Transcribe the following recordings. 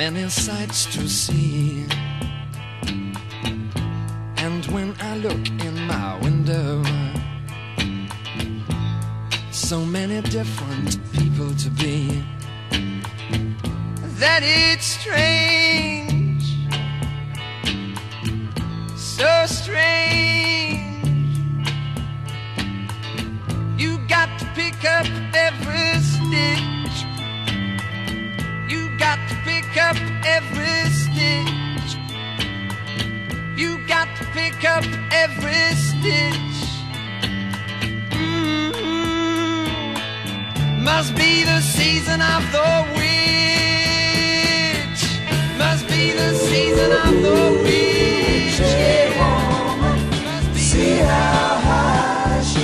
many sights to see. And when I look in my window, so many different people to be, that it's strange, so strange. You got to pick up every stitch. You got to pick up every stitch. You got to pick up every stitch. Must be the season of the witch. Must be the season of the witch. Yeah, woman, see how high she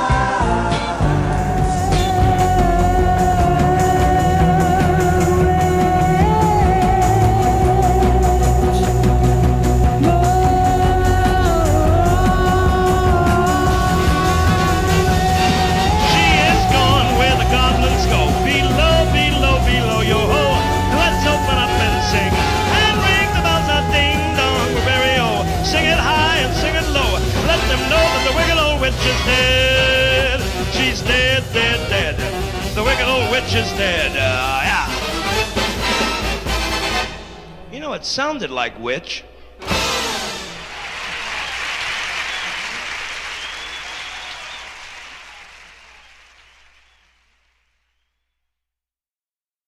is dead. She's dead, dead, dead. The wicked old witch is dead. Yeah. You know, it sounded like witch.